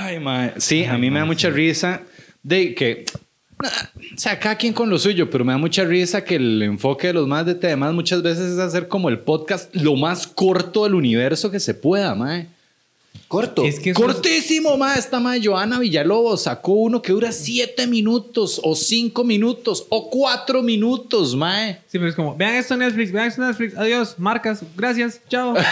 Ay, mae. Sí, a mí me da mucha risa de que... O sea, cada quien con lo suyo, pero me da mucha risa que el enfoque de los más de temas muchas veces es hacer como el podcast lo más corto del universo que se pueda, mae. Corto. Es que Cortísimo, mae. Esta mae Joana Villalobos sacó uno que dura 7 minutos o 5 minutos o 4 minutos, mae. Sí, pero es como, vean esto en Netflix, adiós, marcas, gracias, chao. es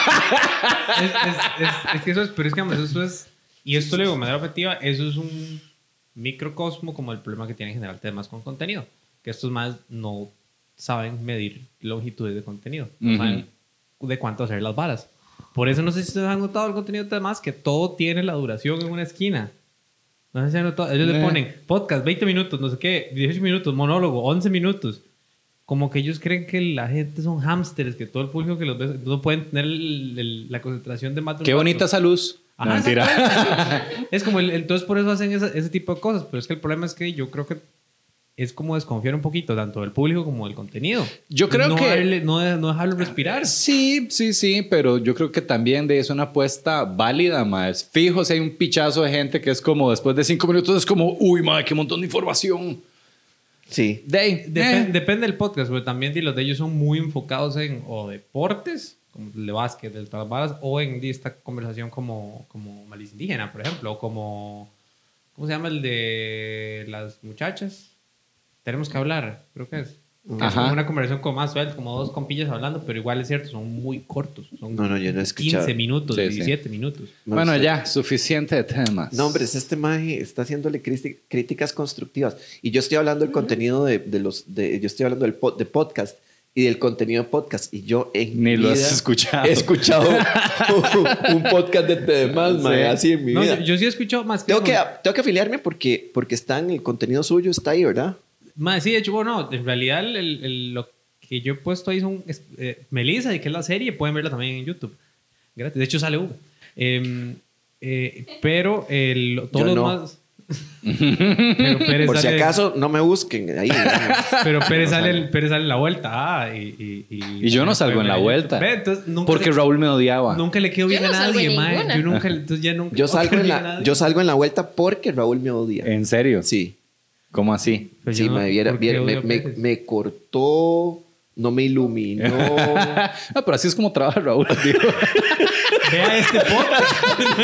que eso es, pero es que eso es, y esto le digo de manera objetiva, eso es un microcosmo como el problema que tienen en general temas con contenido, que estos más no saben medir longitudes de contenido, no saben de cuánto hacer las varas. Por eso no sé si ustedes han notado el contenido de temas que todo tiene la duración en una esquina. No sé si han notado, ellos le ponen podcast 20 minutos, no sé qué, 18 minutos, monólogo, 11 minutos. Como que ellos creen que la gente son hámsters, que todo el público que los ve no pueden tener la concentración de más de un Qué rato. bonita esa luz. No, Ajá, mentira. es como entonces por eso hacen ese tipo de cosas, pero es que el problema es que yo creo que es como desconfiar un poquito tanto del público como del contenido. Yo creo no que... no dejarlo respirar. Sí, pero yo creo que también es una apuesta válida, más. Fijo, si hay un pichazo de gente que es como después de 5 minutos es como, uy, madre, qué montón de información. Sí. Depende del podcast, pero también los de ellos son muy enfocados en o deportes, como el de básquet, de las varas, o en esta conversación como malicia indígena, por ejemplo, o como, ¿cómo se llama el de las muchachas? Tenemos que hablar, creo que es. Que es como una conversación como más suelta, como dos compillas hablando, pero igual es cierto, son muy cortos. Son No, yo no he escuchado. 15 minutos, Sí, 17 minutos. No, Bueno, usted- ya, suficiente de temas. No, hombre, este maje está haciéndole críticas constructivas. Y yo estoy hablando del contenido yo estoy hablando de podcast y del contenido de podcast. Y yo en Ni mi lo has vida escuchado. he escuchado un podcast de temas, maje, así en mi No, vida. yo sí he escuchado más Tengo que afiliarme porque está en el contenido suyo, está ahí, ¿verdad? Sí, de hecho, bueno, en realidad lo que yo he puesto ahí son Melissa, y que es la serie, pueden verla también en YouTube. Gratis. De hecho, sale Hugo. Pero todos Yo los no. más... Pero Pérez Por si sale- acaso, no me busquen ahí. Pero Pérez sale en la vuelta. Y yo no salgo en la vuelta. Ve, entonces, Porque Raúl me odiaba. nunca le quedo bien Yo no a salgo nadie, en mae. ninguna. Yo nunca, entonces ya nunca. Yo salgo bien a nadie. yo salgo en la vuelta porque Raúl me odia. ¿En serio? Sí. ¿Cómo así? Pues Sí, yo no- me ¿por qué odio a me Pérez? cortó, no me iluminó. Pero así es como trabaja Raúl. Digo. Vea este podcast.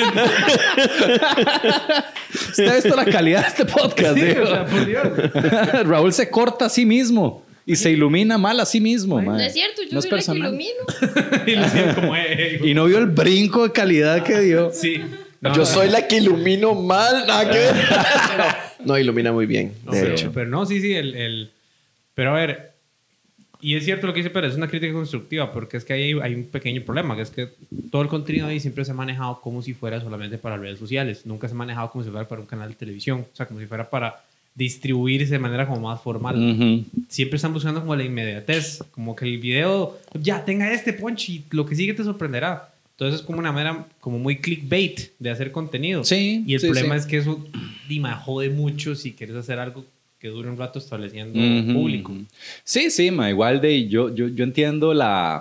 ¿Usted ha visto la calidad de este podcast? Sí, digo? o sea, por Dios. Raúl se corta a sí mismo y se ilumina mal a sí mismo. No mae. es cierto, yo No es soy la que personal. ilumino. Y lo hacía como, Y no vio el brinco de calidad que dio. Sí. No, Yo soy la que ilumino mal. Nada que ver. No, ilumina muy bien, no, de pero, hecho. pero no, sí. Pero a ver, y es cierto lo que dice Pérez, es una crítica constructiva, porque es que ahí hay un pequeño problema, que es que todo el contenido ahí siempre se ha manejado como si fuera solamente para redes sociales. Nunca se ha manejado como si fuera para un canal de televisión. O sea, como si fuera para distribuirse de manera como más formal. Ujú. Siempre están buscando como la inmediatez, como que el video ya tenga este punch y lo que sigue te sorprenderá. Entonces es como una manera como muy clickbait de hacer contenido. Sí, Y el sí, problema sí. es que eso jode mucho si quieres hacer algo que dure un rato estableciendo Ujú. público. Sí, ma, igual yo entiendo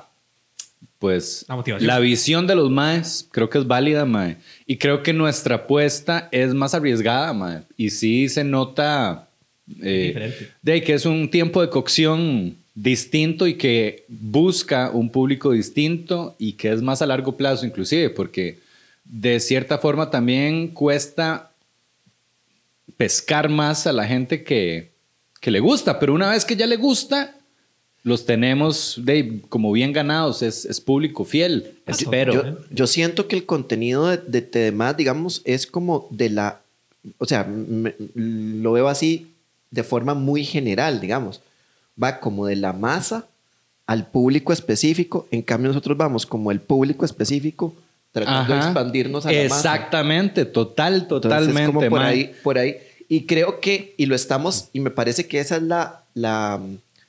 pues, La motivación. la visión de los maes, creo que es válida, mae. Y creo que nuestra apuesta es más arriesgada, mae. Y sí se nota Diferente. de que es un tiempo de cocción distinto y que busca un público distinto y que es más a largo plazo inclusive, porque de cierta forma también cuesta pescar más a la gente que le gusta, pero una vez que ya le gusta, los tenemos como bien ganados, es público fiel, espero. Yo siento que el contenido de Tedemás, digamos, es como de la... O sea, lo veo así de forma muy general, digamos. Va como de la masa al público específico. En cambio, nosotros vamos como el público específico tratando de Ajá. expandirnos a la masa. Exactamente, Entonces, totalmente. es como mae. por ahí. Y creo que, y lo estamos, y me parece que esa es la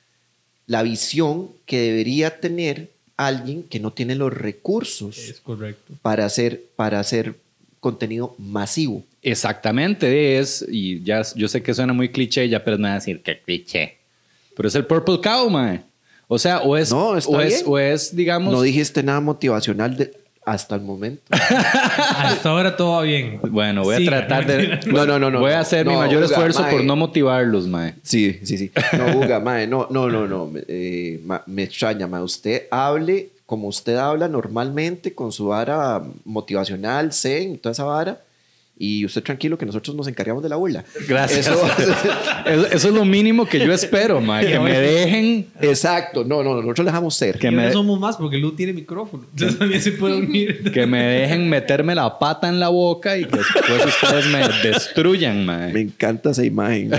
visión que debería tener alguien que no tiene los recursos Es correcto. para hacer contenido masivo. Exactamente, y ya yo sé que suena muy cliché, ya, pero me van a decir que cliché. Pero es el Purple Cow, mae. O sea, No, está bien. o es, digamos... No dijiste nada motivacional Hasta el momento. Hasta ahora todo va bien. Bueno, voy a Siga, tratar de... No. Voy a hacer mi mayor esfuerzo por no motivarlos, mae. Sí. No, Uga, mae, no. Me extraña, mae. Usted hable como usted habla normalmente con su vara motivacional, zen, toda esa vara. Y usted tranquilo que nosotros nos encargamos de la burla. Gracias. Eso es lo mínimo que yo espero, mae. Que me dejen... Exacto. No, nosotros dejamos ser. Y ahora somos más porque Lu tiene micrófono. Entonces también se puede unir. Que me dejen meterme la pata en la boca y que después ustedes me destruyan, mae. Me encanta esa imagen.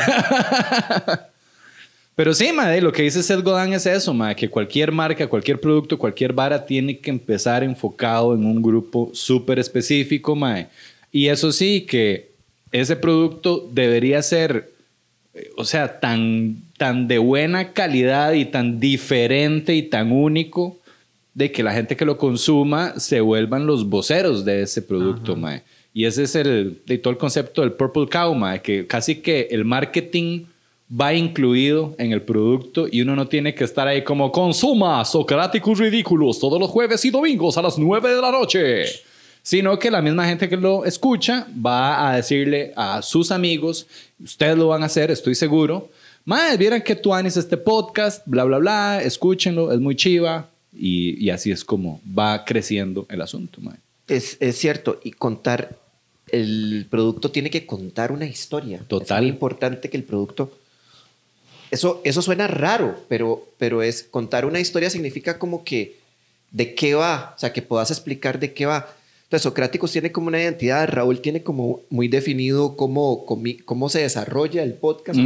Pero sí, mae, lo que dice Seth Godin es eso, mae, que cualquier marca, cualquier producto, cualquier vara tiene que empezar enfocado en un grupo súper específico, mae. Y eso sí, que ese producto debería ser, o sea, tan de buena calidad y tan diferente y tan único de que la gente que lo consuma se vuelvan los voceros de ese producto, mae. Y ese es de todo el concepto del Purple Cow, mae, que casi que el marketing va incluido en el producto y uno no tiene que estar ahí como consuma Socráticos Ridículos todos los jueves y domingos a las 9 de la noche. Sino que la misma gente que lo escucha va a decirle a sus amigos, ustedes lo van a hacer, estoy seguro. Mae, vieran que tú anis este podcast, bla, bla, bla, escúchenlo, es muy chiva. Y así es como va creciendo el asunto, mae. Es cierto, y el producto tiene que contar una historia. Total. Es muy importante que el producto... Eso suena raro, pero es contar una historia significa como que de qué va, o sea, que puedas explicar de qué va. Entonces, Socráticos tiene como una identidad, Raúl tiene como muy definido cómo se desarrolla el podcast,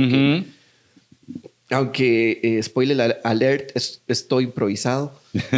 aunque spoiler alert, esto improvisado,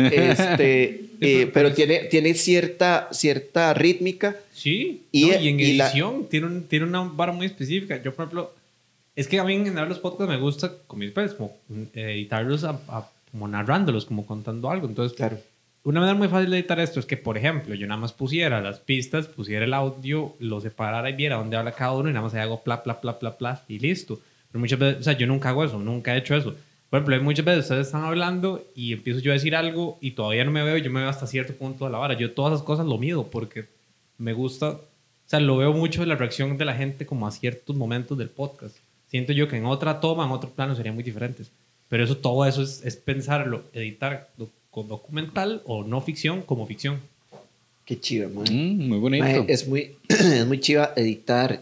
pero tiene cierta rítmica. Sí, y en edición tiene una vara muy específica. Yo, por ejemplo, es que a mí en general los podcasts me gusta como editarlos como narrándolos, como contando algo. Entonces, claro. Una manera muy fácil de editar esto es que, por ejemplo, yo nada más pusiera las pistas, pusiera el audio, lo separara y viera dónde habla cada uno y nada más hago pla, pla, pla, pla, pla y listo. Pero muchas veces, o sea, yo nunca hago eso, nunca he hecho eso. Por ejemplo, muchas veces ustedes están hablando y empiezo yo a decir algo y todavía no me veo, yo me veo hasta cierto punto de la vara. Yo todas esas cosas lo mido porque me gusta, o sea, lo veo mucho de la reacción de la gente como a ciertos momentos del podcast. Siento yo que en otra toma, en otro plano serían muy diferentes. Pero eso, todo eso es pensarlo, editar con documental o no ficción como ficción. Qué chiva, man. Muy bonito. Man, es muy chiva editar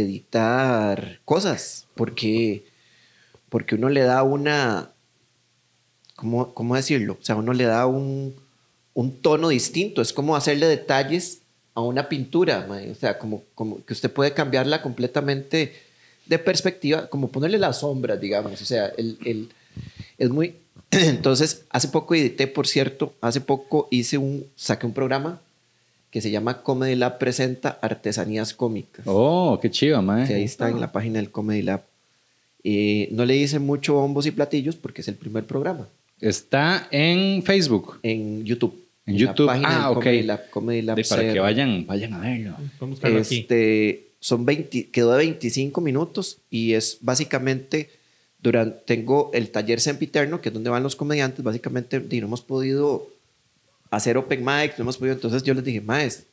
cosas porque uno le da una... ¿Cómo decirlo? O sea, uno le da un tono distinto. Es como hacerle detalles a una pintura, man. O sea, como que usted puede cambiarla completamente de perspectiva, como ponerle las sombras, digamos. O sea, es muy... Entonces, hace poco edité, por cierto, saqué un programa que se llama Comedy Lab Presenta Artesanías Cómicas. Oh, qué chiva, mae. Que ahí está en la página del Comedy Lab. No le hice mucho bombos y platillos porque es el primer programa. Está en Facebook. En YouTube. En YouTube. La página del ok. Comedy Lab Para que vayan a verlo. Vamos a buscarlo aquí. Quedó de 25 minutos y es básicamente... Tengo el taller sempiterno, que es donde van los comediantes. Básicamente, no hemos podido hacer open mic, no hemos podido. Entonces yo les dije, maes,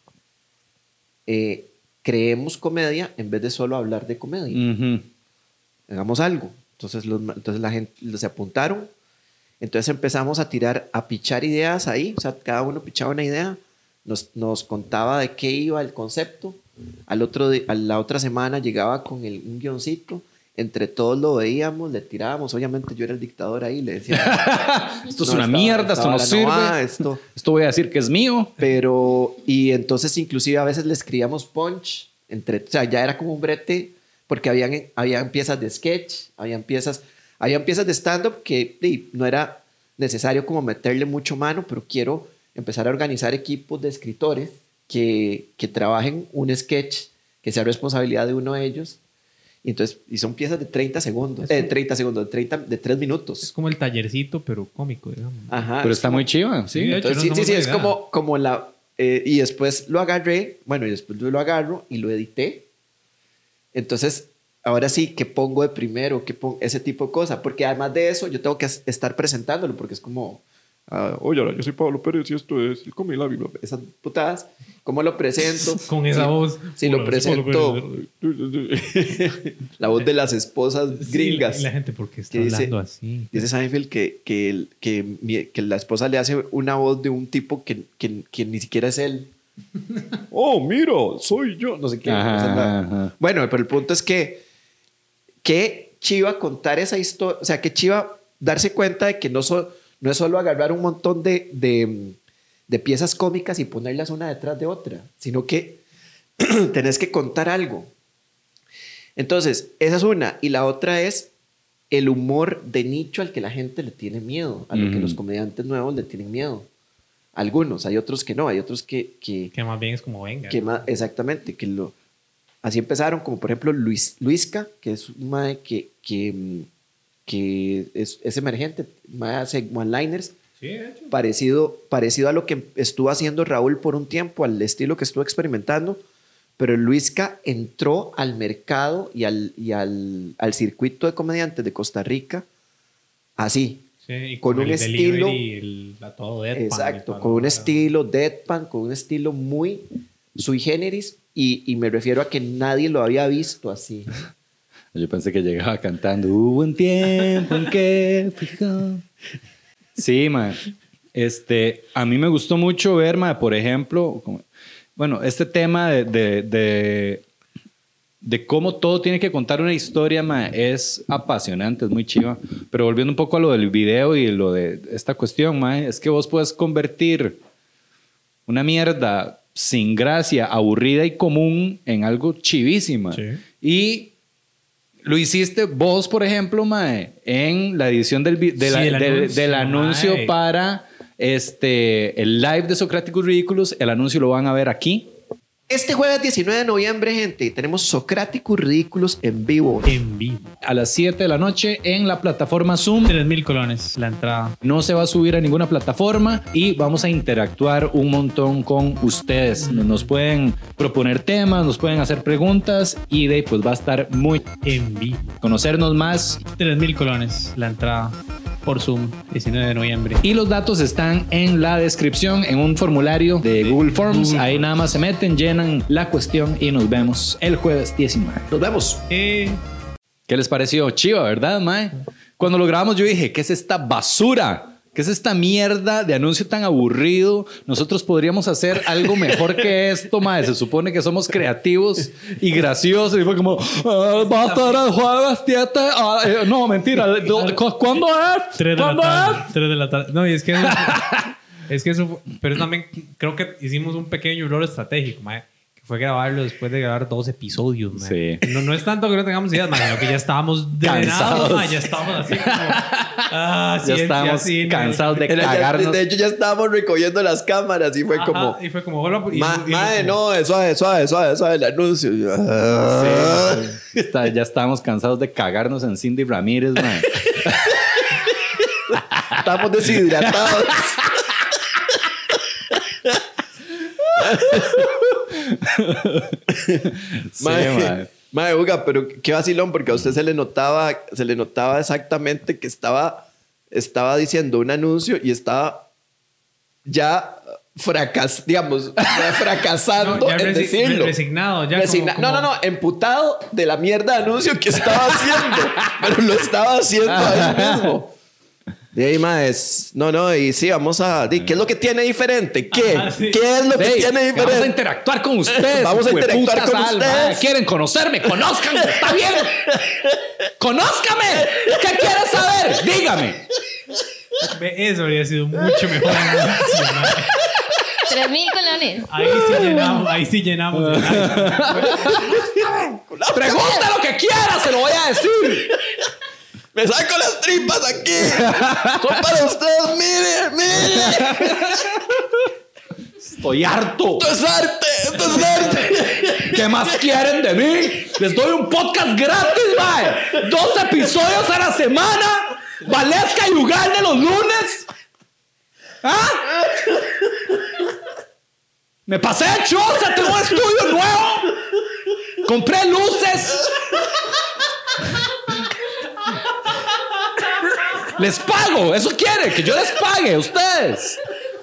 creemos comedia en vez de solo hablar de comedia. Hagamos algo. Entonces la gente se apuntaron. Entonces empezamos a pichar ideas ahí. O sea, cada uno pichaba una idea. Nos contaba de qué iba el concepto. A la otra semana llegaba con un guioncito. Entre todos lo veíamos, le tirábamos. Obviamente yo era el dictador ahí, le decía... esto es una mierda, esto no sirve. Esto voy a decir que es mío. Y entonces inclusive a veces le escribíamos punch. O sea, ya era como un brete, porque habían piezas de sketch, habían piezas de stand-up que no era necesario como meterle mucho mano, pero quiero empezar a organizar equipos de escritores que trabajen un sketch que sea responsabilidad de uno de ellos. Y son piezas de 30 segundos, de 3 minutos. Es como el tallercito, pero cómico, digamos. Ajá. Pero está muy chiva, sí. Entonces, sí, es como la... y después lo agarré, y después lo agarro y lo edité. Entonces, ahora sí, ¿qué pongo de primero? ¿Qué pongo? Ese tipo de cosas. Porque además de eso, yo tengo que estar presentándolo, porque es como Oye, yo soy Pablo Pérez y esto es el Come la Biblia. Esas putadas, ¿cómo lo presento? Con esa voz. Si lo presento, la voz de las esposas gringas. Sí, la gente, ¿por qué está Que dice- hablando así? Dice Seinfeld que la esposa le hace una voz de un tipo que ni siquiera es él. Oh, mira, soy yo. No sé qué. Ajá, O sea, ajá. Bueno, pero el punto es que chiva contar esa historia. O sea, que chiva darse cuenta de que no es solo agarrar un montón de piezas cómicas y ponerlas una detrás de otra, sino que tenés que contar algo. Entonces, esa es una. Y la otra es el humor de nicho al que la gente le tiene miedo, a lo que los comediantes nuevos le tienen miedo. Algunos, hay otros que no, hay otros que Que más bien es como venga. exactamente, así empezaron, como por ejemplo Luisca, que es un mae que es emergente, mae hace one-liners, Sí, de hecho. parecido a lo que estuvo haciendo Raúl por un tiempo, al estilo que estuvo experimentando, pero Luisca entró al mercado y al circuito de comediantes de Costa Rica así. Sí, y con un el estilo- delivery, todo deadpan y Exacto, toda con un la- estilo deadpan, con un estilo muy sui generis, y me refiero a que nadie lo había visto así. Yo pensé que llegaba cantando hubo un tiempo en que fijó. Sí, man. A mí me gustó mucho ver, man, por ejemplo, bueno, este tema de cómo todo tiene que contar una historia, man, es apasionante, es muy chiva. Pero volviendo un poco a lo del video y lo de esta cuestión, man, es que vos puedes convertir una mierda sin gracia, aburrida y común en algo chivísima. Sí. Y lo hiciste vos, por ejemplo, mae, en la edición del anuncio mae. para el live de Socráticos Ridículos. El anuncio lo van a ver aquí. Este jueves 19 de noviembre, gente, tenemos Socráticos Ridículos en vivo. En vivo. A las 7 de la noche en la plataforma Zoom. 3,000 colones la entrada. No se va a subir a ninguna plataforma y vamos a interactuar un montón con ustedes. Nos pueden proponer temas, nos pueden hacer preguntas y de ahí pues va a estar muy En vivo. conocernos más. 3,000 colones la entrada por Zoom, 19 de noviembre. Y los datos están en la descripción, en un formulario de Google Forms. Ahí nada más se meten, llenan la cuestión y nos vemos el jueves 19. Nos vemos. ¿Qué les pareció? Chiva, ¿verdad, mae? Cuando lo grabamos yo dije, ¿qué es esta basura? ¿Qué es esta mierda de anuncio tan aburrido? Nosotros podríamos hacer algo mejor que esto, mae. Se supone que somos creativos y graciosos. Y fue como, va a estar el jueves 7. No, mentira. ¿Cuándo es? 3 de la ¿Cuándo tarde. es? 3 de la tarde. No, y es que es que eso, pero también creo que hicimos un pequeño error estratégico, mae, que fue grabarlo después de grabar 2 episodios, mae. Sí. No es tanto que no tengamos ideas, mae, sino que ya estábamos drenados, Cansados. mae, ya estábamos así como Ya estábamos cansados de cagarnos. De hecho, ya estábamos recogiendo las cámaras y fue como... y fue como vuelva Mae, no, suave, el anuncio. Ya estábamos cansados de cagarnos en Cindy Ramírez, mae. Estamos deshidratados. Sí, mae. Mae, Uga, pero qué vacilón, porque a usted se le notaba exactamente que estaba diciendo un anuncio y estaba ya fracasando ya en decirlo. resignado, ya No, emputado de la mierda de anuncio que estaba haciendo, pero lo estaba haciendo ahí mismo. De ahí, más. No, y sí, vamos a... ¿Qué es lo que tiene diferente? ¿Qué? Ajá, sí. ¿Qué es lo que tiene diferente? Vamos a interactuar con ustedes. Vamos a interactuar hijueputas con almas. ustedes. ¿Quieren conocerme? ¡Conózcanme! ¡Está bien! ¡Conózcame! ¿Qué quieres saber? Dígame. Eso habría sido mucho mejor anuncio, mae. 3,000 colones. Ahí sí llenamos. Pregunta lo que quiera, se lo voy a decir. ¡Me saco las tripas aquí! ¡Son para ustedes! ¡Mire! Estoy harto. ¡Esto es arte! ¿Qué más quieren de mí? Les doy un podcast gratis, mae. 2 episodios a la semana. Valesca y Ugalde los lunes. ¿Ah? Me pasé de choza, tengo un estudio nuevo. Compré luces. Les pago. Eso quiere, que yo les pague a ustedes.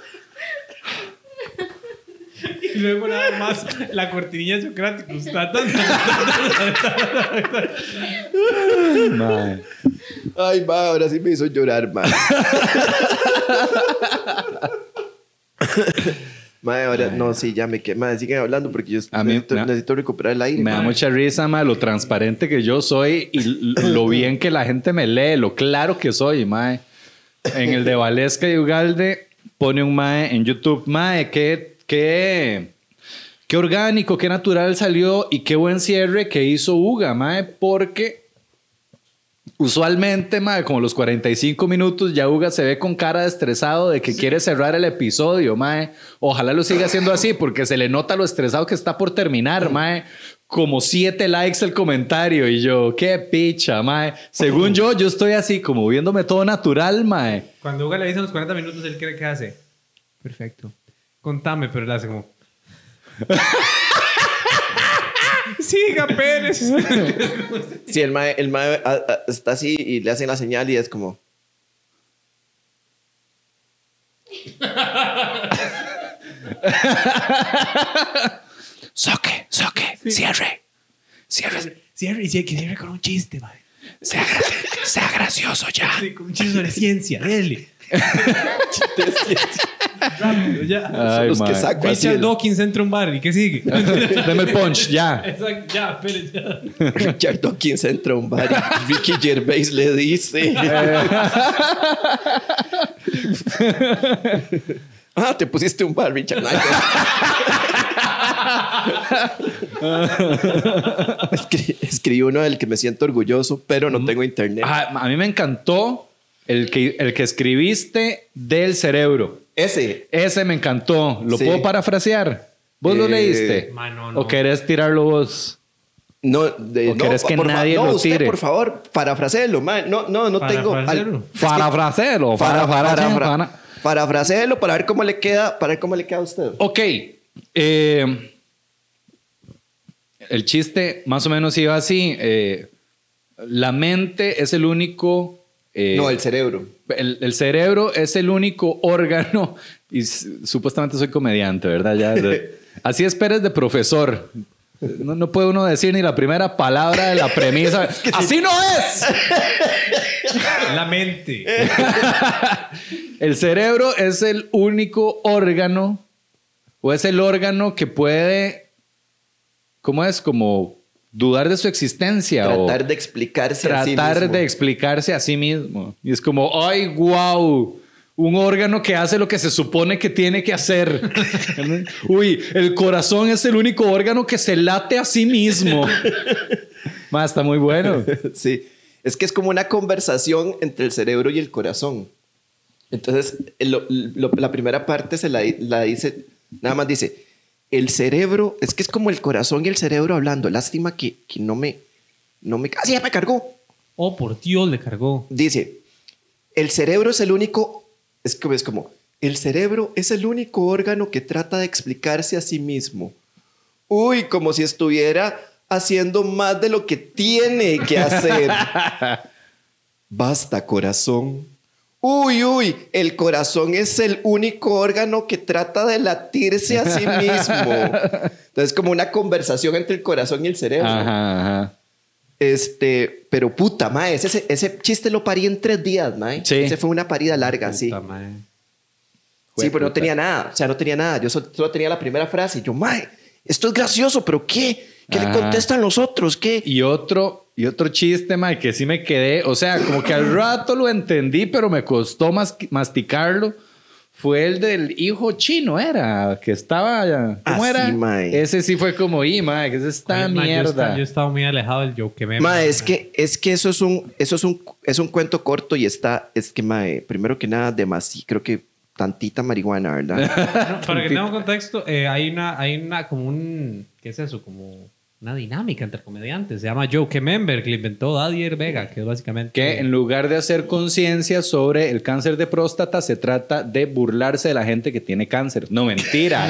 Y luego nada más la cortinilla de Socráticos. Mae. Ay, ma, ahora sí me hizo llorar, ma. Ma, ahora, no, sí, ya me quedé. Ma, siguen hablando porque yo A mí, necesito recuperar el aire. Me da mucha risa, mae, lo transparente que yo soy y lo bien que la gente me lee, lo claro que soy, mae. En el de Valesca y Ugalde pone un mae en YouTube, mae, qué orgánico, qué natural salió y qué buen cierre que hizo Uga, mae, porque usualmente, mae, como los 45 minutos ya Uga se ve con cara de estresado de que quiere cerrar el episodio, mae. Ojalá lo siga haciendo así porque se le nota lo estresado que está por terminar, mae. Como 7 likes el comentario y yo, qué picha, mae. Según yo estoy así como viéndome todo natural, mae. Cuando Hugo le dicen los 40 minutos, él cree que hace. Perfecto. Contame, pero él hace como... Siga, Pérez. Sí, el mae está así y le hacen la señal y es como... Soque, sí. Cierre. Cierre y que cierre con un chiste, man. Sea gracioso ya. Sí, con un chiste sobre ciencia, dele. Chiste de ciencia. Rápido, ya. Son los que Pues saco así. Richard Dawkins entra a un bar y ¿qué sigue? Deme el punch, ya. Exacto, ya, Pérez, ya. Richard Dawkins entra a un bar y Ricky Gervais le dice... te pusiste un bar, Richard. Escribí uno del que me siento orgulloso, pero no tengo internet. A mí me encantó el que escribiste del cerebro. Ese me encantó. ¿Lo Sí. puedo parafrasear? ¿Vos lo leíste? No. ¿O querés tirarlo vos? No, ¿O querés que nadie lo usted, tire? por favor, parafraseelo, man. No tengo... Parafraseelo. Parafrasealo. para ver cómo le queda, a usted. Ok. El chiste más o menos iba así. La mente es el único... No, el cerebro. El cerebro es el único órgano, y supuestamente soy comediante, ¿verdad? Ya, así esperes de profesor. No puede uno decir ni la primera palabra de la premisa. ¡Así no es! La mente. El cerebro es el único órgano, o es el órgano que puede, ¿cómo es? Como dudar de su existencia. Tratar de explicarse a sí mismo. Tratar de explicarse a sí mismo. Y es como, ¡ay, wow! Un órgano que hace lo que se supone que tiene que hacer. Uy, el corazón es el único órgano que se late a sí mismo. Más, está muy bueno. Sí. Es que es como una conversación entre el cerebro y el corazón. Entonces, la primera parte se la dice, nada más dice, el cerebro, es que es como el corazón y el cerebro hablando. Lástima que no me... ¡Ah, sí, ya me cargó! Oh, por Dios, le cargó. Dice, el cerebro es el único... Es como, el cerebro es el único órgano que trata de explicarse a sí mismo. Uy, como si estuviera haciendo más de lo que tiene que hacer. Basta, corazón. Uy, el corazón es el único órgano que trata de latirse a sí mismo. Entonces, como una conversación entre el corazón y el cerebro. Ajá. Pero puta, mae, ese chiste lo parí en 3 días, mae. Sí. Ese fue una parida larga, sí. Mae. Sí, pero no tenía nada. O sea, no tenía nada. Yo solo tenía la primera frase. Y yo, mae, esto es gracioso, pero ¿qué? ¿Qué le contestan los otros? ¿Qué? Y otro chiste, mae, que sí me quedé. O sea, como que al rato lo entendí, pero me costó masticarlo. Fue el del hijo chino, era. Que estaba... ¿Cómo Ah, era? sí, mae. Ese sí fue como, mae, que es esta mierda. Yo estaba muy alejado del joke que me... Mae, es que eso es un cuento corto y es que, mae, primero que nada, creo que tantita marihuana, ¿verdad? Para que tengamos contexto, hay una como un... ¿Qué es eso? Como una dinámica entre comediantes. Se llama Joke Member, que le inventó Dadier Vega, que es básicamente... Que en lugar de hacer conciencia sobre el cáncer de próstata, se trata de burlarse de la gente que tiene cáncer. No, mentira.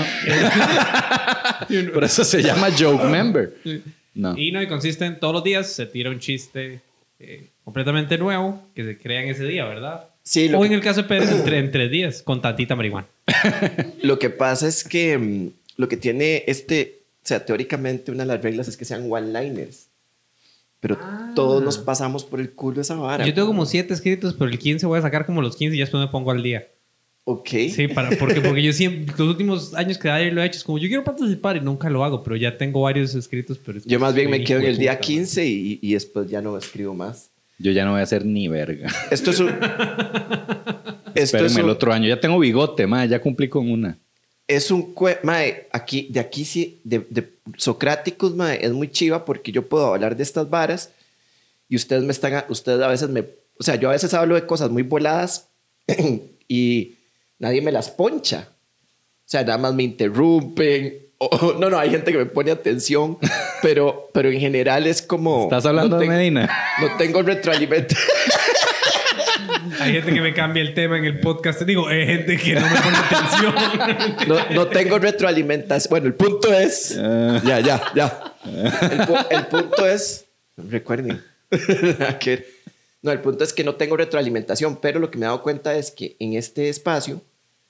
Por eso se llama Joke Member. No. Y consiste en todos los días se tira un chiste completamente nuevo que se crea en ese día, ¿verdad? Sí, O en el caso de Pérez, en 3 días, con tantita marihuana. lo que pasa es que lo que tiene o sea, teóricamente una de las reglas es que sean one-liners. Pero todos nos pasamos por el culo esa vara. Yo tengo como 7 escritos, pero el 15 voy a sacar como los 15 y ya después me pongo al día. Ok. Sí, porque yo siempre, los últimos años que lo he hecho, es como yo quiero participar y nunca lo hago, pero ya tengo varios escritos. Pero Yo más bien me soy quedo en hijo el de día puta, 15 y después ya no escribo más. Yo ya no voy a hacer ni verga. Esto es un... Espérenme el otro año. Ya tengo bigote, mae. Ya cumplí con una. Es un... Mae, de aquí sí, de Socráticos, mae, es muy chiva porque yo puedo hablar de estas varas y ustedes a veces o sea, yo a veces hablo de cosas muy voladas y nadie me las poncha. O sea, nada más me interrumpen. No, hay gente que me pone atención, pero en general es como... ¿Estás hablando de Medina? No tengo retroalimentación. Hay gente que me cambia el tema en el podcast. Digo, hay gente que no me pone atención. No tengo retroalimentación. Bueno, el punto es... Ya. El punto es... Recuerden. No, el punto es que no tengo retroalimentación, pero lo que me he dado cuenta es que en este espacio...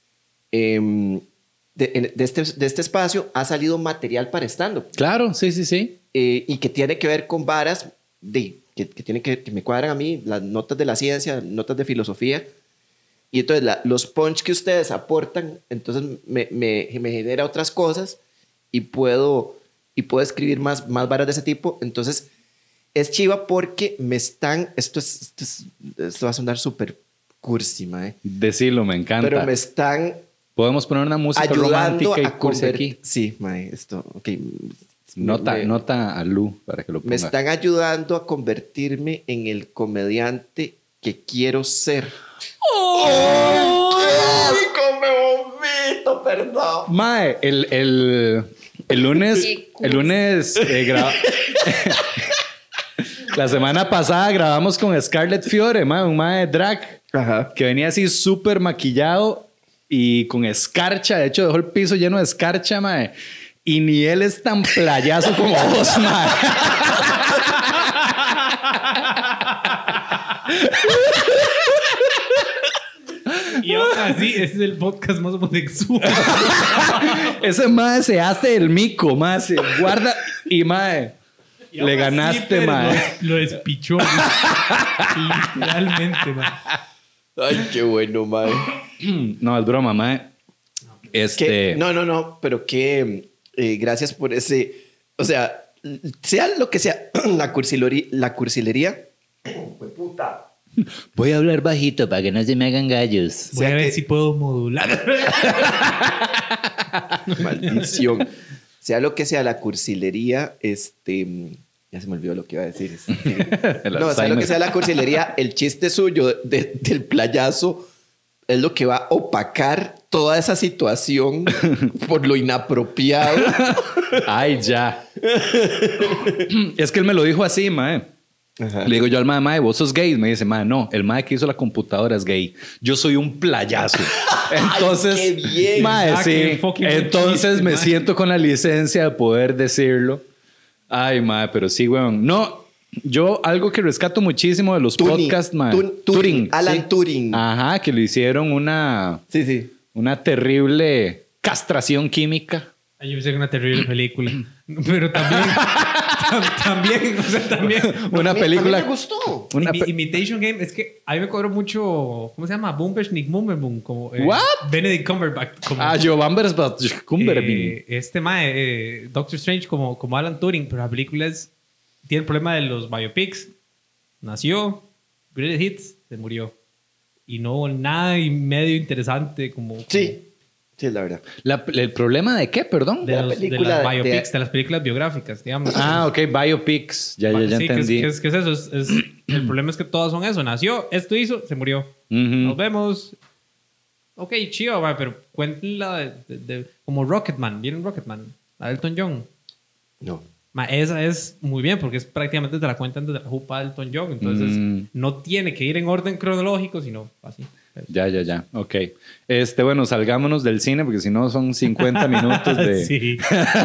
de este espacio ha salido material para stand-up. Claro, sí. Y que tiene que ver con varas que me cuadran a mí, las notas de la ciencia, notas de filosofía. Y entonces los punch que ustedes aportan, entonces me genera otras cosas y puedo escribir más varas de ese tipo. Entonces es chiva porque me están... Esto va a sonar súper cursi, mae. Decirlo, me encanta. Pero me están... Podemos poner una música ayudando romántica y a cursi aquí. Sí, mae, esto... Ok. Nota a Lu para que lo ponga. Me están ayudando a convertirme en el comediante que quiero ser. ¡Oh! ¡Cómo me vomito! Perdón. Mae, el lunes... El lunes... la semana pasada grabamos con Scarlett Fiore, mae, un mae drag. Ajá. Que venía así súper maquillado y con escarcha. De hecho, dejó el piso lleno de escarcha, mae. Y ni él es tan playazo como vos, mae. Y aún así, ese es el podcast más homosexual. Ese mae se hace el mico, mae. Se guarda y mae. Y aún Le así, ganaste, pero mae. Lo despichó. Literalmente, mae. Ay, qué bueno, mae. No, es broma, mae. No, pero que gracias por ese... O sea, sea lo que sea, la cursilería... ¡Puta! Voy a hablar bajito para que no se me hagan gallos. Voy a ver si puedo modular. Maldición. Sea lo que sea la cursilería, ya se me olvidó lo que iba a decir. No, sea lo que sea la cursilería, el chiste suyo del playazo es lo que va a opacar toda esa situación por lo inapropiado. Ay, ya. Es que él me lo dijo así, mae. Ajá. Le digo yo al mae, vos sos gay. Me dice, mae, no, el mae que hizo la computadora es gay. Yo soy un playazo. Entonces, ¡Ay, qué bien! mae, Qué sí. fucking Entonces chiste, me mae. siento con la licencia de poder decirlo. Ay, mae, pero sí, weón. No, yo algo que rescato muchísimo de los Turing. podcasts, mae. Turing. Alan sí. Turing. Ajá, que le hicieron una terrible castración química. Yo pensé que era una terrible película. Pero también... también, o sea, también... Una A mí película... me gustó. Imitation Game, es que a mí me cobró mucho... ¿Cómo se llama? Bumbersnick Mumberboom. Como, ¿What? Benedict Cumberbatch. Como, Joe Bambersbach Cumberbatch. este mae, Doctor Strange como Alan Turing, pero la película tiene el problema de los biopics. Nació, Greatest Hits, se murió. Y no hubo nada y medio interesante como... Sí, es la verdad. ¿El problema de qué, perdón? De las biopics, de las películas biográficas, digamos. Ok, biopics. Ya Sí, entendí. ¿qué es eso? El problema es que todas son eso. Nació, esto hizo, se murió. Ujú. Nos vemos. Ok, chido, va, pero cuéntenla como Rocketman. ¿Vieron Rocketman? A Elton John. No. Esa es muy bien porque es prácticamente te la cuentan desde la jupa del Elton John. Entonces no tiene que ir en orden cronológico, sino así. Ya. Ok. Bueno, salgámonos del cine porque si no son 50 minutos de... Sí.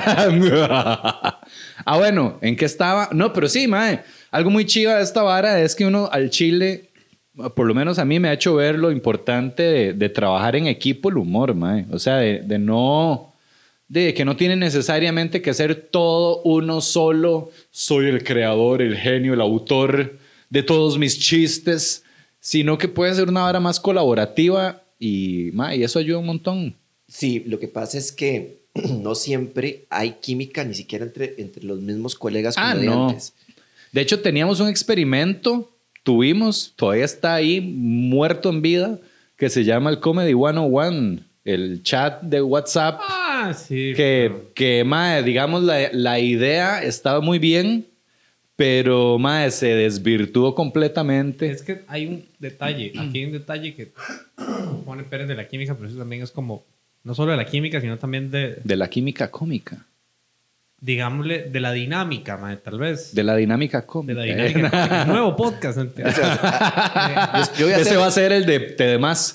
Bueno, ¿en qué estaba? No, pero sí, mae. Algo muy chiva de esta vara es que uno al chile, por lo menos a mí me ha hecho ver lo importante de trabajar en equipo el humor, mae. O sea, de no... De que no tiene necesariamente que hacer todo uno solo. Soy el creador, el genio, el autor de todos mis chistes. Sino que puede ser una vara más colaborativa y eso ayuda un montón. Sí, lo que pasa es que no siempre hay química ni siquiera entre los mismos colegas comediantes. No. De hecho, teníamos un experimento, todavía está ahí, muerto en vida, que se llama el Comedy 101, el chat de WhatsApp. Sí. Que digamos, la idea estaba muy bien, pero se desvirtuó completamente. Es que hay un detalle, aquí hay un detalle que pone Pérez de la química, pero eso también es como, no solo de la química, sino también de la química cómica. Digámosle, de la dinámica, tal vez. De la dinámica cómica. De la dinámica cómica. Nuevo podcast. Ese va a ser el de demás.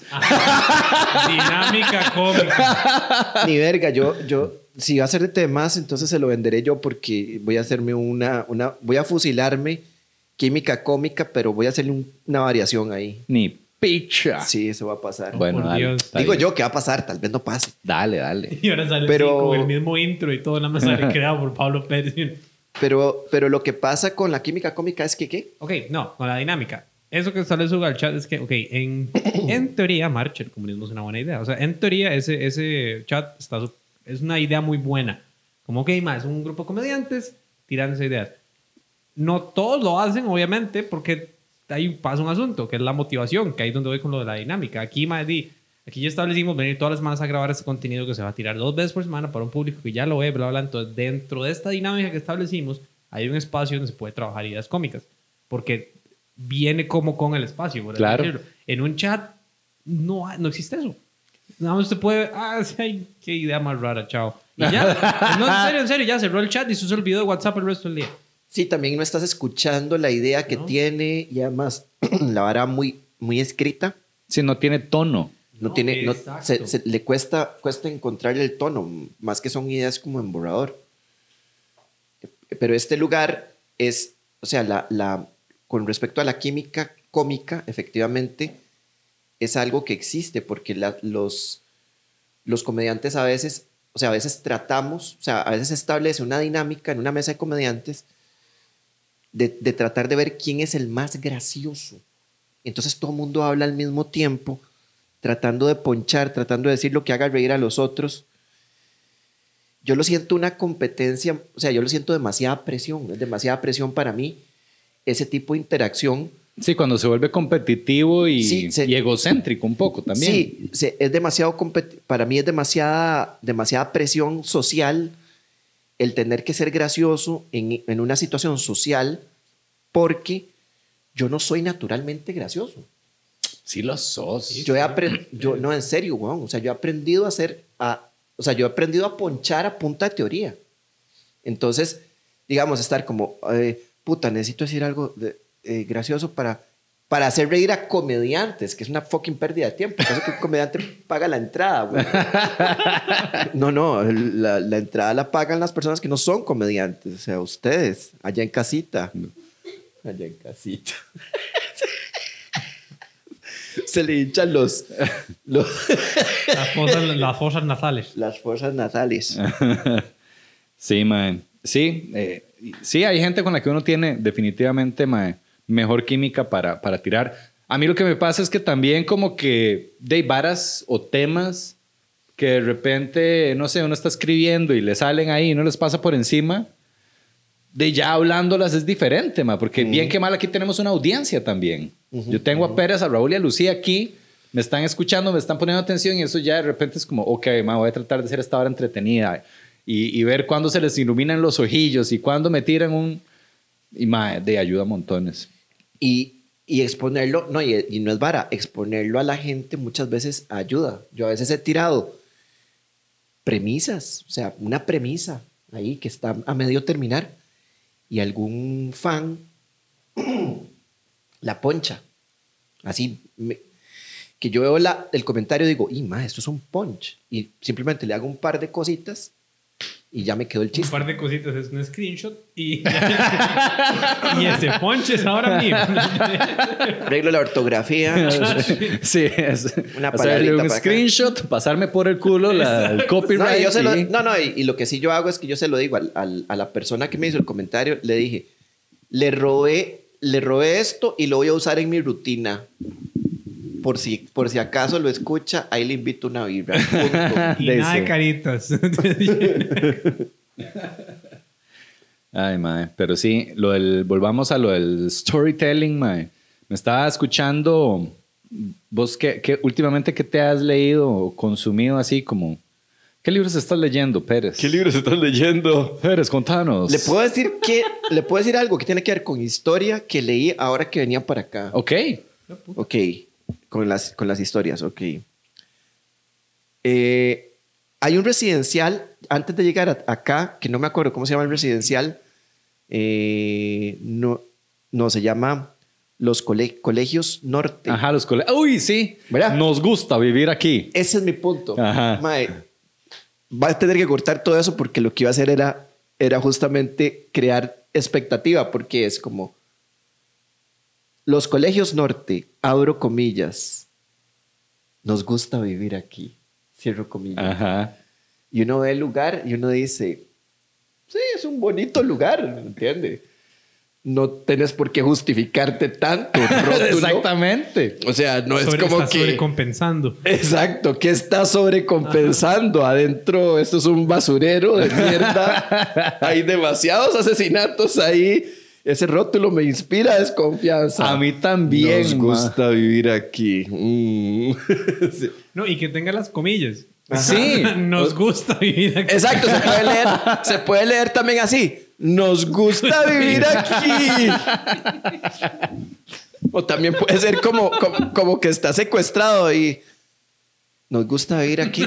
Dinámica cómica. Ni verga, yo si va a ser de temas, entonces se lo venderé yo porque voy a hacerme voy a fusilarme química cómica, pero voy a hacerle una variación ahí. Ni picha. Sí, eso va a pasar. Bueno, dale, digo yo que va a pasar, tal vez no pase. Dale. Y ahora sale pero, así con el mismo intro y todo, nada más sale creado por Pablo Pérez. Pero lo que pasa con la química cómica es que, ¿qué? Ok, no, con la dinámica. Eso que sale su chat es que, ok, en teoría, March, el comunismo es una buena idea. O sea, en teoría, ese chat es una idea muy buena. Como, ok, es un grupo de comediantes tirando esas ideas. No todos lo hacen, obviamente, porque ahí pasa un asunto, que es la motivación, que ahí es donde voy con lo de la dinámica. Aquí ya establecimos venir todas las semanas a grabar este contenido que se va a tirar 2 veces por semana para un público que ya lo ve, bla, bla. Entonces, dentro de esta dinámica que establecimos, hay un espacio donde se puede trabajar ideas cómicas. Porque viene como con el espacio, por claro. decirlo. En un chat no existe eso. Nada más usted puede, sí, qué idea más rara, chao. Y ya, no, en serio, ya cerró el chat y se olvidó de WhatsApp el resto del día. Sí, también no estás escuchando la idea que tiene y además la vara muy, muy escrita. Sí, no tiene tono. Le cuesta encontrar el tono, más que son ideas como en borrador. Pero este lugar es, o sea, con respecto a la química cómica, efectivamente, es algo que existe porque los comediantes a veces tratamos, o sea, a veces se establece una dinámica en una mesa de comediantes de tratar de ver quién es el más gracioso. Entonces todo el mundo habla al mismo tiempo, tratando de ponchar, tratando de decir lo que haga reír a los otros. Yo lo siento una competencia, o sea, yo lo siento demasiada presión, es demasiada presión para mí ese tipo de interacción. Sí, cuando se vuelve competitivo y egocéntrico un poco también. Sí, es demasiado para mí es demasiada presión social el tener que ser gracioso en una situación social porque yo no soy naturalmente gracioso. Sí lo sos. No, en serio, weón. O sea, yo he aprendido a ponchar a punta de teoría. Entonces, digamos, estar como, necesito decir algo gracioso para hacer reír a comediantes, que es una fucking pérdida de tiempo. Por eso que un comediante paga la entrada, güey. No, la entrada la pagan las personas que no son comediantes. O sea, ustedes, allá en casita. Allá en casita. Se le hinchan las fosas nasales. Las fosas nasales. Sí, mae. Sí, sí, hay gente con la que uno tiene definitivamente, mae, mejor química para tirar. A mí lo que me pasa es que también como que hay varas o temas que de repente, no sé, uno está escribiendo y le salen ahí y no les pasa por encima. De ya hablándolas es diferente, porque bien que mal aquí tenemos una audiencia también. Yo tengo a Pérez, a Raúl y a Lucía aquí, me están escuchando, me están poniendo atención y eso ya de repente es como, ok, voy a tratar de hacer esta hora entretenida y ver cuándo se les iluminan los ojillos y cuándo me tiran de ayuda a montones. Y exponerlo, y no es vara, exponerlo a la gente muchas veces ayuda. Yo a veces he tirado premisas, o sea, una premisa ahí que está a medio terminar y algún fan la poncha. Así, que yo veo el comentario y digo, ma, esto es un punch. Y simplemente le hago un par de cositas y ya me quedó el Un chiste. par de cositas, es un screenshot y ese ponche es ahora mío. Arreglo la ortografía. Sí, es Una hacerle palabrita un para acá. screenshot, pasarme por el culo el copyright. Y lo que sí yo hago es que yo se lo digo a la persona que me hizo el comentario, le dije, le robé esto y lo voy a usar en mi rutina. Por si acaso lo escucha, ahí le invito una birra. Punto. Y nada de caritas. Ay, mae. Pero sí, volvamos a lo del storytelling, mae. Me estaba escuchando. ¿Vos últimamente qué te has leído o consumido así como? ¿Qué libros estás leyendo, Pérez? ¿Qué libros estás leyendo? Pérez, contanos. Le puedo decir algo que tiene que ver con historia que leí ahora que venía para acá. Ok. Ok, con las historias, ok. Hay un residencial, antes de llegar acá, que no me acuerdo cómo se llama el residencial, no se llama los Colegios Norte. Ajá, los colegios. Uy, sí. ¿Verdad? Nos gusta vivir aquí. Ese es mi punto. Ajá. Mae, va a tener que cortar todo eso porque lo que iba a hacer era justamente crear expectativa, porque es como los Colegios Norte, abro comillas, nos gusta vivir aquí, cierro comillas. Ajá. Y uno ve el lugar y uno dice, sí, es un bonito lugar, ¿entiendes? No tenés por qué justificarte tanto. Rótulo. Exactamente. O sea, no es como está que... sobrecompensando. Exacto, que está sobrecompensando. Adentro, esto es un basurero de mierda. Hay demasiados asesinatos ahí. Ese rótulo me inspira desconfianza. A mí también. Nos gusta vivir aquí. Sí. No, y que tenga las comillas. Sí. Nos gusta vivir aquí. Exacto, se puede leer también así. Nos gusta vivir aquí. O también puede ser como que está secuestrado y nos gusta vivir aquí.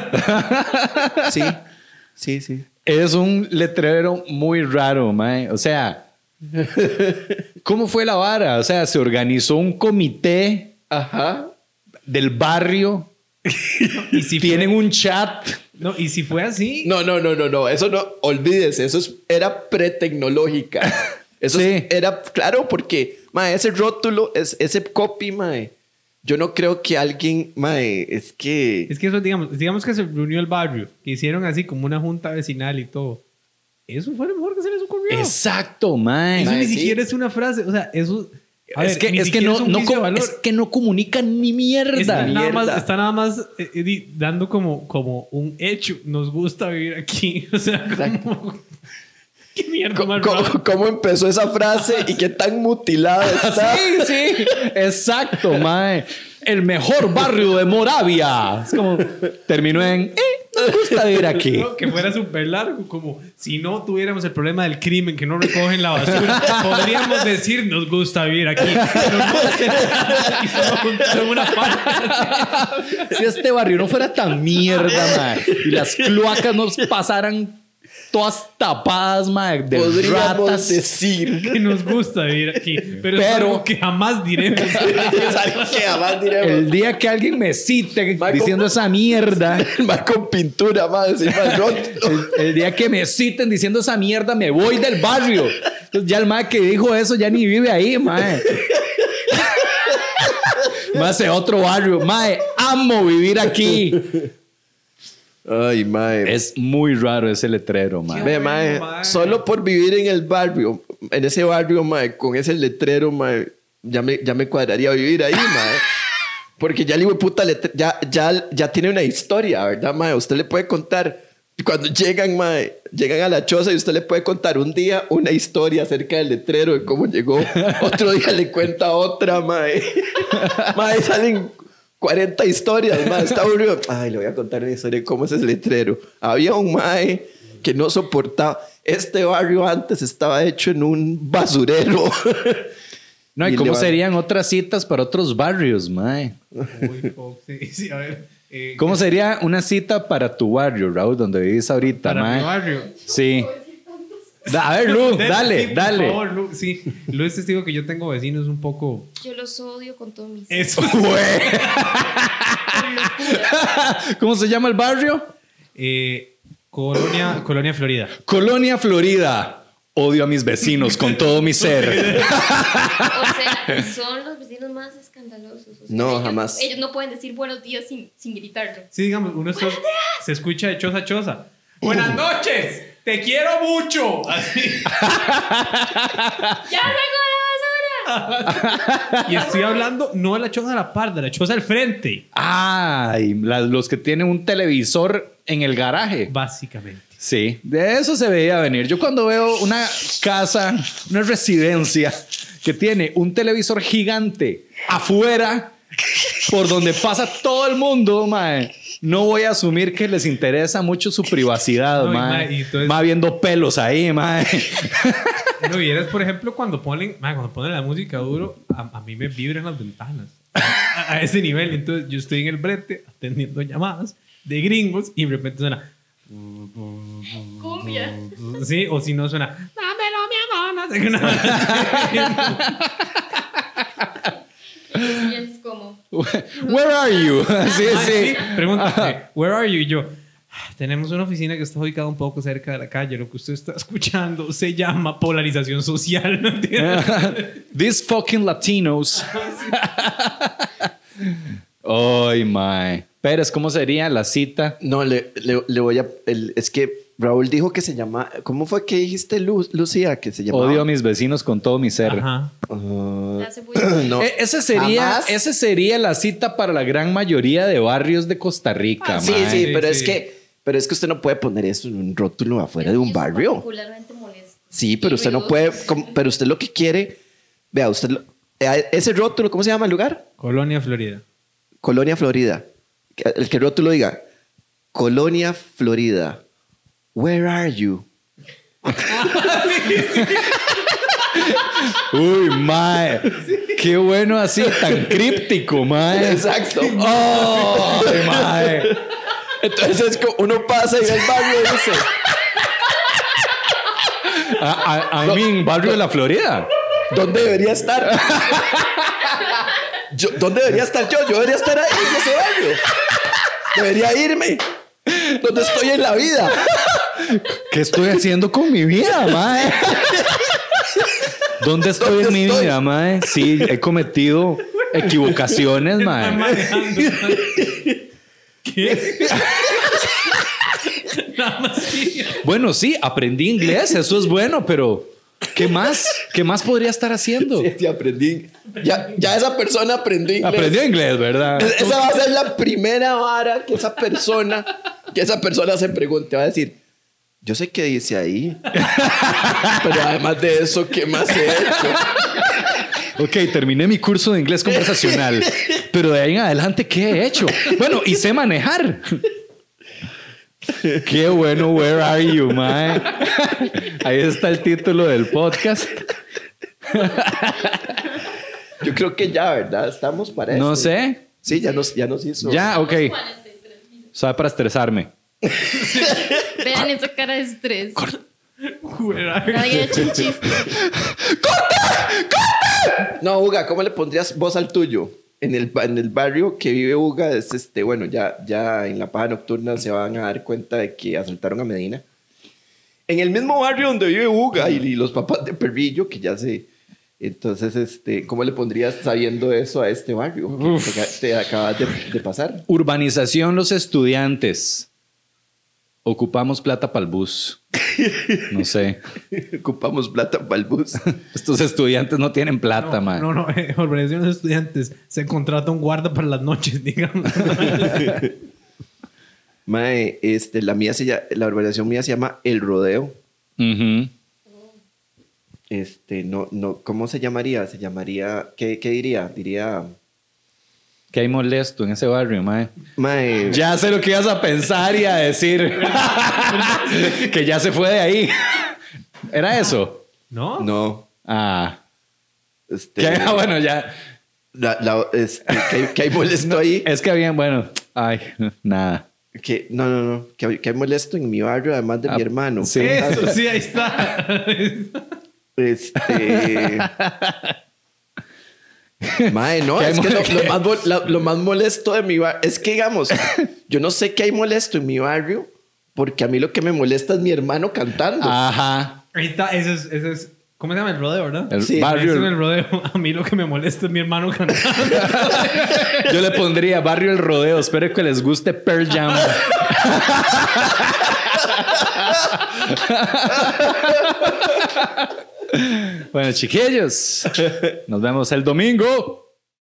Sí. Es un letrero muy raro, mae. O sea, ¿cómo fue la vara? O sea, se organizó un comité Ajá. del barrio. Y si Tienen un chat. No, y si fue así. No. Eso no, olvídese. Eso era pre-tecnológica. Eso Sí. era, claro, porque, mae, ese rótulo, ese copy, mae, yo no creo que alguien, mae, es que eso, digamos que se reunió el barrio, que hicieron así como una junta vecinal y todo. Eso fue lo mejor que se les ocurrió. Exacto, mae. Eso Mae, ni sí. siquiera es una frase. O sea, eso. A Es ver, ni que siquiera no, es un juicio de valor. es que no comunican ni mierda. Está mierda. nada más dando como un hecho. Nos gusta vivir aquí. O sea, como... ¿Qué mierda más raro? ¿Cómo empezó esa frase y qué tan mutilada está? Sí. Exacto, mae. El mejor barrio de Moravia. Es como terminó en nos gusta vivir aquí. No, que fuera súper largo, como si no tuviéramos el problema del crimen, que no recogen la basura, podríamos decir nos gusta vivir aquí. Pero no hacer y solo juntaron una parte. Si este barrio no fuera tan mierda, mae, y las cloacas nos pasaran todas tapadas, mae, de Podríamos ratas. decir Que nos gusta vivir aquí, pero es Pero- algo que jamás diremos. es algo que jamás diremos. El día que alguien me cite Mae, diciendo ¿cómo? esa mierda, Más con pintura, más encima del rótulo. el día que me citen diciendo esa mierda, me voy del barrio. Entonces ya el mae que dijo eso ya ni vive ahí, mae. Más de otro barrio. Mae, amo vivir aquí. Ay, mae. Es muy raro ese letrero, mae. Ve, bueno, mae, mae. solo por vivir en el barrio, en ese barrio, mae, con ese letrero, mae, ya me cuadraría vivir ahí, mae. Porque ya el hijo de puta ya tiene una historia, ¿verdad, mae? Usted le puede contar, cuando llegan, mae, llegan a la choza y usted le puede contar un día una historia acerca del letrero, de cómo llegó. Otro día le cuenta otra, mae. Mae, salen 40 historias, mae. Está aburrido. Ay, le voy a contar una historia de cómo es ese letrero. Había un mae que no soportaba. Este barrio antes estaba hecho en un basurero. No, ¿y Y cómo le va- serían otras citas para otros barrios, mae? Uy, oh, sí, a ver. ¿Cómo sería una cita para tu barrio, Raúl, donde vivís ahorita, Para mae? mi barrio. Sí. A ver, Lu, Sí, dale, por dale. favor, Lu, sí, Lu es testigo que yo tengo vecinos un poco... Yo los odio con todo mi ser. Eso. Güey. Con locura. ¿Cómo se llama el barrio? Colonia Florida. Colonia Florida. Odio a mis vecinos con todo mi ser. O sea, son los vecinos más escandalosos. O sea, No, ellos, jamás. Ellos no pueden decir buenos días sin gritarlo. Sí, digamos, se escucha de choza a choza. Buenas noches, te quiero mucho. Así. ¡Ya saco la basura! Y estoy hablando no de la choza a la par, de la choza al frente. Ay, los que tienen un televisor en el garaje. Básicamente. Sí, de eso se veía venir. Yo cuando veo una casa, una residencia que tiene un televisor gigante afuera por donde pasa todo el mundo, mae, no voy a asumir que les interesa mucho su privacidad, No, y, mae. mae, y entonces- Va viendo pelos ahí, mae. No vieras, por ejemplo, cuando ponen la música duro, a mí me vibran las ventanas. A ese nivel. Entonces yo estoy en el brete atendiendo llamadas de gringos y de repente suena... Cumbia. Sí, o si no suena... Dámelo, mi amor. No sé qué, nada. Y es como... Where are you? Sí, Ah, sí. Pregunta, where are you? Y yo, tenemos una oficina que está ubicada un poco cerca de la calle. Lo que usted está escuchando se llama polarización social. ¿No entiendes? These fucking Latinos. Ay, mae. Pérez, ¿cómo sería la cita? No, le voy a... es que Raúl dijo que se llama... ¿Cómo fue que dijiste, Lucía? Que se llamaba... Odio a mis vecinos con todo mi ser. Ajá. Ya se fue. No. Ese Jamás. sería la cita para la gran mayoría de barrios de Costa Rica, Sí, mae. sí, pero sí. es que usted no puede poner eso en un rótulo afuera de un Eso es barrio. particularmente molesto. Sí, pero Y usted no ruidoso. puede... Pero usted lo que quiere... Vea, ese rótulo, ¿cómo se llama el lugar? Colonia Florida. Colonia Florida. El que el rótulo diga, Colonia Florida, where are you? Uy, mae. Qué bueno así, tan críptico, mae. Exacto. Ay, mae. Entonces es como uno pasa y ve el barrio y dice, I mean, barrio de la Florida. ¿dónde debería estar? ¿Dónde debería estar yo? Yo debería estar ahí en ese barrio. Debería irme. ¿Dónde estoy en la vida? ¿Qué estoy haciendo con mi vida, mae? ¿Dónde estoy en mi vida, mae? Sí, he cometido equivocaciones, Está mae. manejando. ¿Qué? Nada más sí. Bueno, sí, aprendí inglés, eso es bueno, pero ¿qué más? ¿Qué más podría estar haciendo? Sí, aprendí. Ya esa persona aprendió inglés. Aprendió inglés, ¿verdad? Esa va a ser la primera vara que esa persona se pregunte. Va a decir, yo sé qué dice ahí. Pero además de eso, ¿qué más he hecho? Ok, terminé mi curso de inglés conversacional, pero de ahí en adelante, ¿qué he hecho? Bueno, y sé manejar. Qué bueno, where are you, mae? Ahí está el título del podcast. Yo creo que ya, ¿verdad? Estamos para No este. sé. Sí, ya nos hizo. Ya, ok. Sabe para estresarme. Vean esa cara de estrés. Where are you? Nadie ha hecho un chiste. No, Uga, ¿cómo le pondrías voz al tuyo? En el barrio que vive Uga, es bueno, ya en la paja nocturna se van a dar cuenta de que asaltaron a Medina. En el mismo barrio donde vive Uga y los papás de Perrillo, que ya se... Entonces, ¿cómo le pondrías sabiendo eso a este barrio que te acabas de pasar? Urbanización Los Estudiantes. Ocupamos plata para el bus. No sé. Ocupamos plata para el bus. Estos estudiantes no tienen plata, man. No, organización de estudiantes. Se contrata un guarda para las noches, digamos. Mae, la urbanización mía se llama El Rodeo. Ujú. No, ¿cómo se llamaría? Se llamaría, ¿qué diría? Diría, ¿Qué hay molesto en ese barrio, mae? mae, Ya sé lo que ibas a pensar y a decir. Que ya se fue de ahí. ¿Era eso? ¿No? no, Ah. ¿qué Bueno, ya. hay molesto ahí? Es que habían, bueno, ay, nada. No. Que hay molesto en mi barrio, además de mi hermano. sí. Eso, sí, ahí está. Mae, no, ¿Qué hay es que lo más molesto de mi barrio es que, digamos, yo no sé qué hay molesto en mi barrio, porque a mí lo que me molesta es mi hermano cantando. Ajá. Ahí está, eso es. ¿Cómo se llama el rodeo, verdad? El Sí, barrio. Eso en el rodeo. A mí lo que me molesta es mi hermano cantando. Yo le pondría Barrio El Rodeo. Espero que les guste Pearl Jam. Bueno, chiquillos, nos vemos el domingo.